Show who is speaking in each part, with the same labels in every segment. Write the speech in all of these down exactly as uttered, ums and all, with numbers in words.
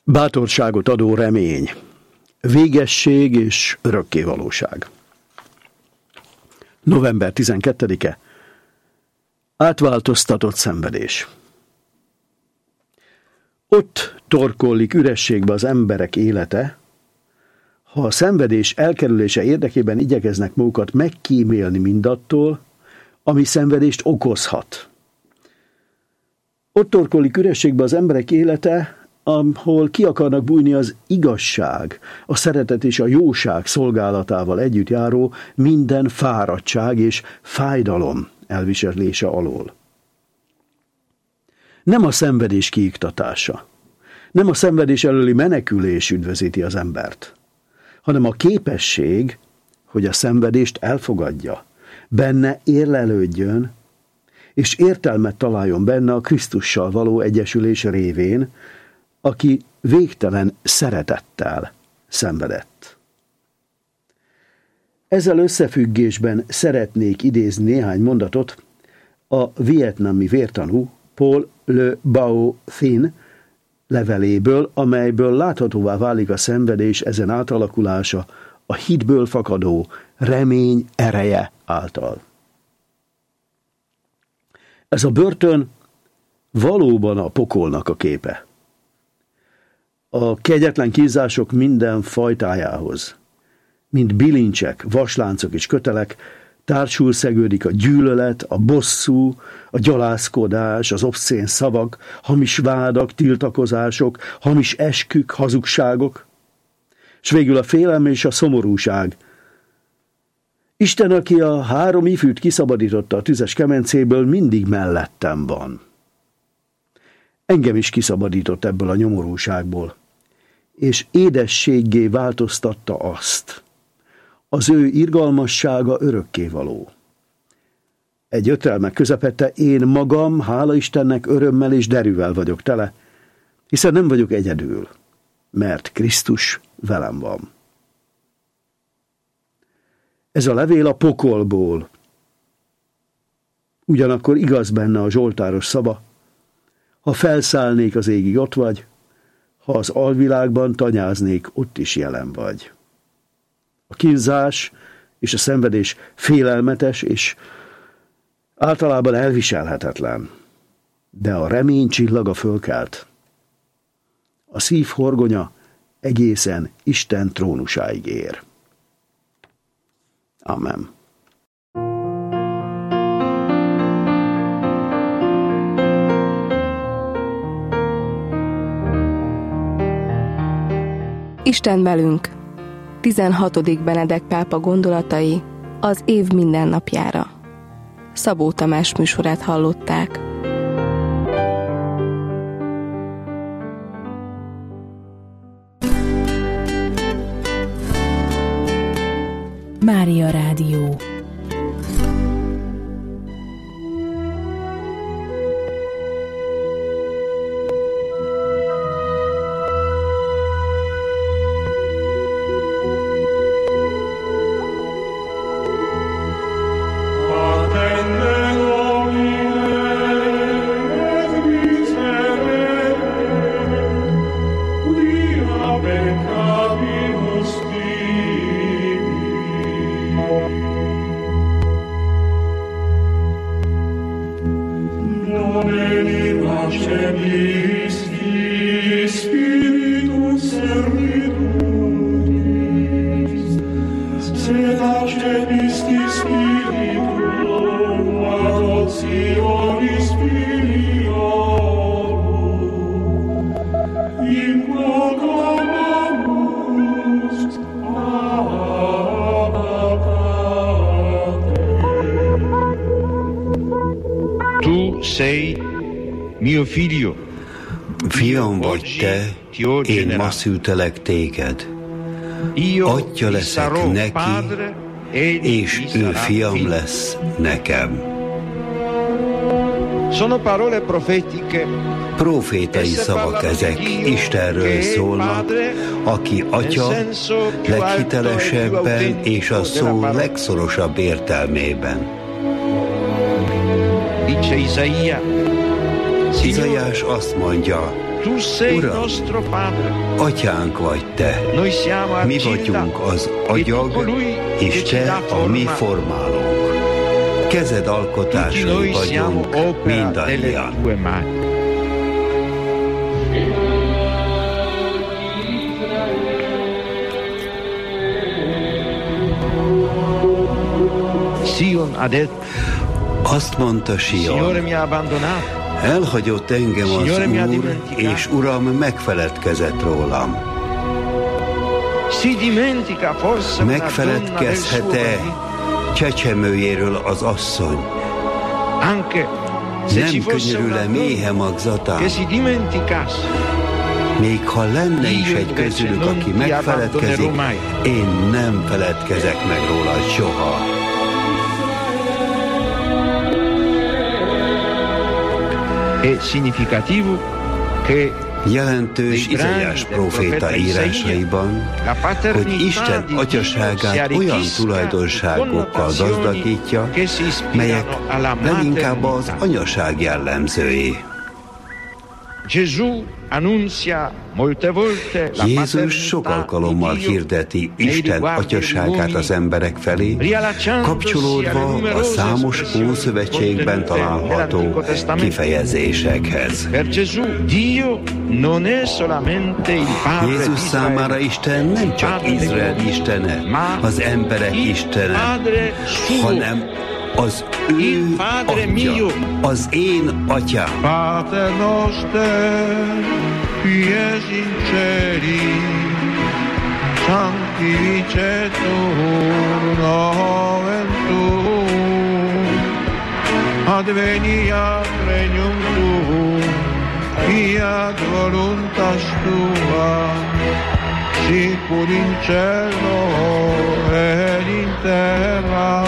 Speaker 1: Bátorságot adó remény, végesség és örökkévalóság. november tizenkettedike. Átváltoztatott szenvedés. Ott torkollik ürességbe az emberek élete, ha a szenvedés elkerülése érdekében igyekeznek magukat megkímélni mindattól, ami szenvedést okozhat. Ott torkollik ürességbe az emberek élete, ahol ki akarnak bújni az igazság, a szeretet és a jóság szolgálatával együtt járó minden fáradtság és fájdalom elviselése alól. Nem a szenvedés kiiktatása, nem a szenvedés előli menekülés üdvözíti az embert, hanem a képesség, hogy a szenvedést elfogadja, benne érlelődjön, és értelmet találjon benne a Krisztussal való egyesülés révén, aki végtelen szeretettel szenvedett. Ezzel összefüggésben szeretnék idézni néhány mondatot a vietnami vértanú Paul Le Bao Thin leveléből, amelyből láthatóvá válik a szenvedés ezen átalakulása a hitből fakadó remény ereje által. Ez a börtön valóban a pokolnak a képe. A kegyetlen kínzások minden fajtájához, mint bilincsek, vasláncok és kötelek, társul szegődik a gyűlölet, a bosszú, a gyalázkodás, az obszcén szavak, hamis vádak, tiltakozások, hamis eskük, hazugságok, és végül a félelem és a szomorúság. Isten, aki a három ifjút kiszabadította a tüzes kemencéből, mindig mellettem van. Engem is kiszabadított ebből a nyomorúságból, és édességgé változtatta azt. Az ő irgalmassága örökkévaló. Egy ötelmek közepette én magam, hála Istennek, örömmel és derűvel vagyok tele, hiszen nem vagyok egyedül, mert Krisztus velem van. Ez a levél a pokolból. Ugyanakkor igaz benne a zsoltáros szava: ha felszállnék az égig, ott vagy, ha az alvilágban tanyáznék, ott is jelen vagy. A kínzás és a szenvedés félelmetes és általában elviselhetetlen, de a remény csillaga fölkelt. A szív horgonya egészen Isten trónusáig ér. Amen.
Speaker 2: Isten velünk. tizenhatodik Benedek pápa gondolatai az év mindennapjára. Szabó Tamás műsorát hallották.
Speaker 3: Mária Rádió.
Speaker 4: Fiam vagy te, én ma szültelek téged. Atya leszek neki, és ő fiam lesz nekem. Profétai szavak ezek, Istenről szólnak, aki Atya leghitelesebben és a szó legszorosabb értelmében. Izaiás azt mondja, Uram, atyánk vagy te, mi vagyunk az agyag, és te a mi formálónk. Kezed alkotásai vagyunk mindannyian. Azt mondta Sion, elhagyott engem az Úr, és Uram megfeledkezett rólam. Megfeledkezhet-e csecsemőjéről az asszony? Nem könyörül-e méhe magzatán? Még ha lenne is egy közülük, aki megfeledkezik, én nem feledkezek meg róla soha. Jelentős Izaiás próféta írásaiban, hogy Isten atyaságát olyan tulajdonságokkal gazdagítja, melyek leginkább az anyaság jellemzői. Jézus sok alkalommal hirdeti Isten atyaságát az emberek felé, kapcsolódva a számos Ószövetségben található kifejezésekhez. Jézus számára Isten nem csak Izrael istene, az emberek istene, hanem az ő atya, az én atyám.
Speaker 3: Pater noster, qui es in celis, sanctificetur nomen tuum, adveniat regnum tuum, fiat voluntas tua, sicur in cielo et in terra.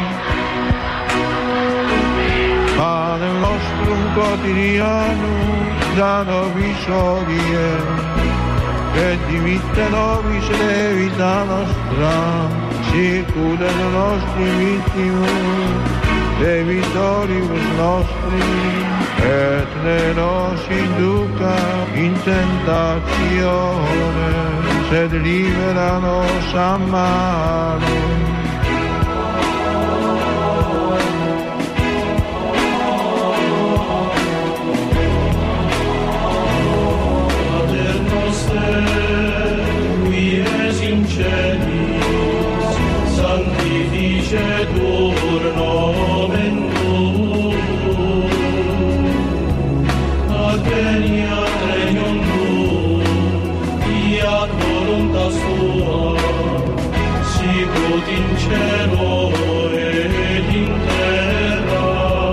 Speaker 3: Panem nostrum quotidianum da nobis hodie, et dimitte nobis debita nostra, sicut et nostri vittimus debitoribus nostri, et ne nos induca in tentatione, sed libera nos a malo.
Speaker 5: Sanctificetur nomen tuum, adveniat regnum tuum, fiat voluntas tua, sicut in cielo et in terra.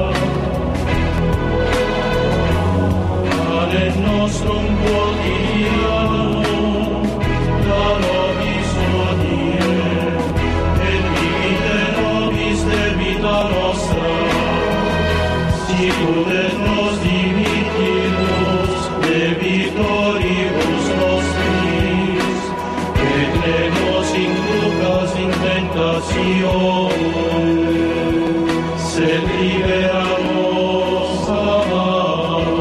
Speaker 5: Panem nostrum quotidianum da nobis hodie, debita nostra, sicut et nos dimittimus debitoribus nostris, et ne nos inducas in tentatione, sed libera nos a malo.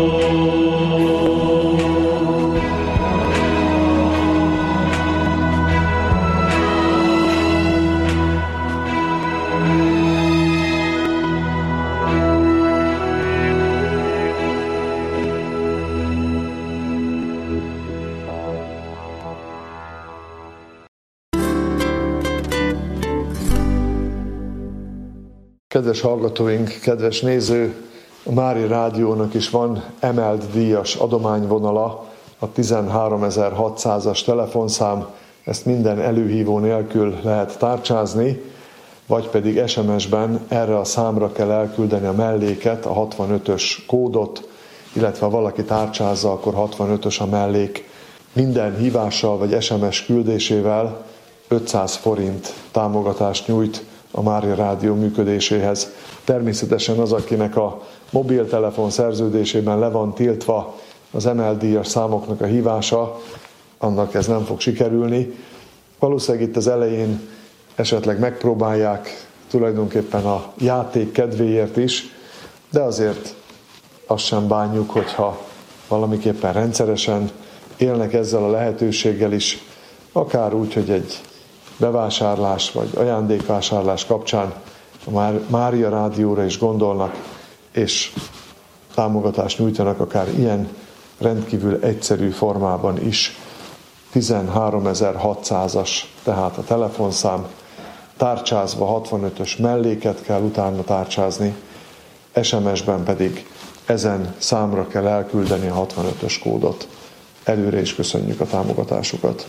Speaker 3: Kedves hallgatóink, kedves néző, a Mária Rádiónak is van emelt díjas adományvonala, a tizenháromezer-hatszázas telefonszám, ezt minden előhívó nélkül lehet tárcsázni, vagy pedig es em es-ben erre a számra kell elküldeni a melléket, a hatvanötös kódot, illetve ha valaki tárcsázza, akkor hatvanötös a mellék. Minden hívással vagy es em es küldésével ötszáz forint támogatást nyújt a Mária Rádió működéséhez. Természetesen az, akinek a mobiltelefon szerződésében le van tiltva az emelt díjas számoknak a hívása, annak ez nem fog sikerülni. Valószínűleg itt az elején esetleg megpróbálják tulajdonképpen a játék kedvéért is, de azért azt sem bánjuk, hogyha valamiképpen rendszeresen élnek ezzel a lehetőséggel is, akár úgy, hogy egy bevásárlás vagy ajándékvásárlás kapcsán a Mária Rádióra is gondolnak, és támogatást nyújtanak akár ilyen rendkívül egyszerű formában is. tizenháromezer-hatszázas tehát a telefonszám, tárcsázva hatvanötös melléket kell utána tárcsázni, es em es-ben pedig ezen számra kell elküldeni a hatvanötös kódot. Előre is köszönjük a támogatásukat.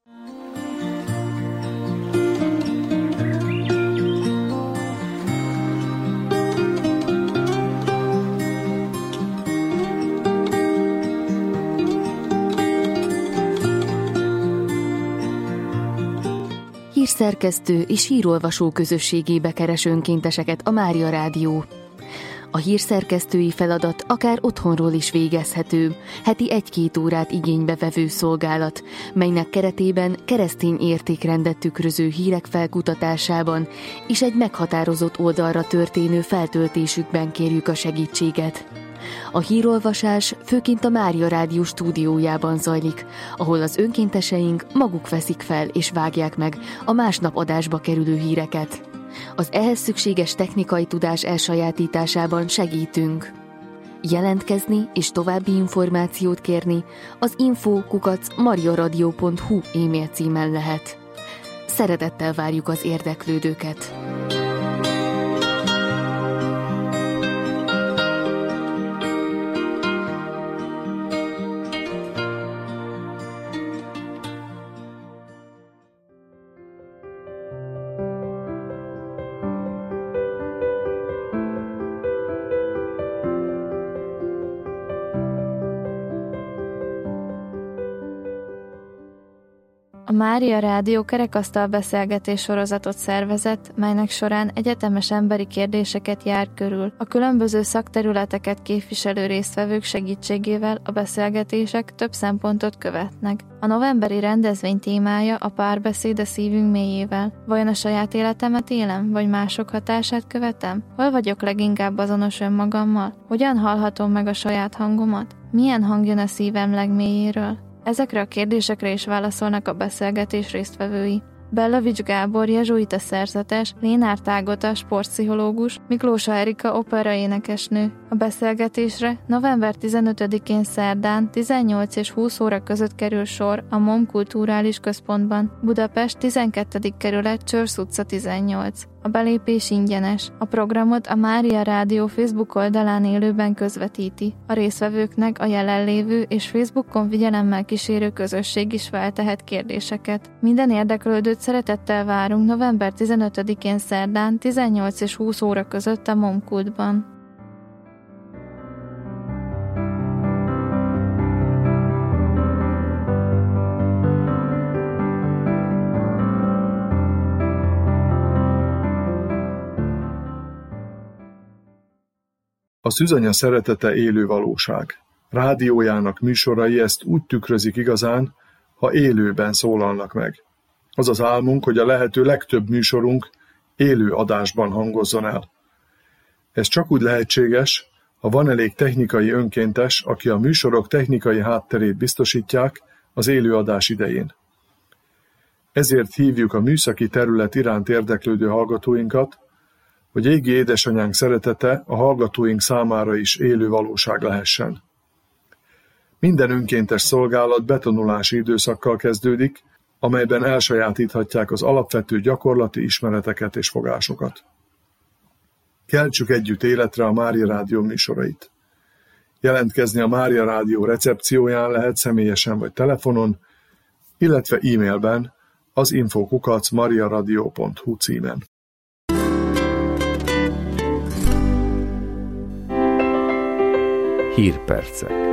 Speaker 6: Hírszerkesztő és hírolvasó közösségébe keres önkénteseket a Mária Rádió. A hírszerkesztői feladat akár otthonról is végezhető, heti egy-két órát igénybe vevő szolgálat, melynek keretében keresztény értékrendet tükröző hírek felkutatásában és egy meghatározott oldalra történő feltöltésükben kérjük a segítséget. A hírolvasás főként a Mária Rádió stúdiójában zajlik, ahol az önkénteseink maguk veszik fel és vágják meg a másnap adásba kerülő híreket. Az ehhez szükséges technikai tudás elsajátításában segítünk. Jelentkezni és további információt kérni az info kukac mariaradio pont hu e-mail címen lehet. Szeretettel várjuk az érdeklődőket!
Speaker 7: A Mária Rádió kerekasztal beszélgetés sorozatot szervezett, melynek során egyetemes emberi kérdéseket jár körül. A különböző szakterületeket képviselő résztvevők segítségével a beszélgetések több szempontot követnek. A novemberi rendezvény témája a párbeszéd a szívünk mélyével. Vajon a saját életemet élem, vagy mások hatását követem? Hol vagyok leginkább azonos önmagammal? Hogyan hallhatom meg a saját hangomat? Milyen hang jön a szívem legmélyéről? Ezekre a kérdésekre is válaszolnak a beszélgetés résztvevői. Bellavics Gábor, jezsuita szerzetes, Lénárd Ágota, sportpszichológus, Miklósa Erika, operaénekesnő. A beszélgetésre november tizenötödikén szerdán tizennyolc és húsz óra között kerül sor a MOM Kulturális Központban, Budapest tizenkettedik kerület, Csörsz utca tizennyolc. A belépés ingyenes. A programot a Mária Rádió Facebook oldalán élőben közvetíti. A résztvevőknek a jelenlévő és Facebookon figyelemmel kísérő közösség is feltehet kérdéseket. Minden érdeklődőt szeretettel várunk november tizenötödikén szerdán tizennyolc és húsz óra között a MOM Kultban.
Speaker 3: A szűzanya szeretete élő valóság. Rádiójának műsorai ezt úgy tükrözik igazán, ha élőben szólalnak meg. Az az álmunk, hogy a lehető legtöbb műsorunk élő adásban hangozzon el. Ez csak úgy lehetséges, ha van elég technikai önkéntes, aki a műsorok technikai hátterét biztosítják az élő adás idején. Ezért hívjuk a műszaki terület iránt érdeklődő hallgatóinkat, hogy égi édesanyánk szeretete a hallgatóink számára is élő valóság lehessen. Minden önkéntes szolgálat betanulási időszakkal kezdődik, amelyben elsajátíthatják az alapvető gyakorlati ismereteket és fogásokat. Keltsük együtt életre a Mária Rádió műsorait. Jelentkezni a Mária Rádió recepcióján lehet személyesen vagy telefonon, illetve e-mailben az info kukac mariaradio pont hu címen.
Speaker 8: Hírpercek.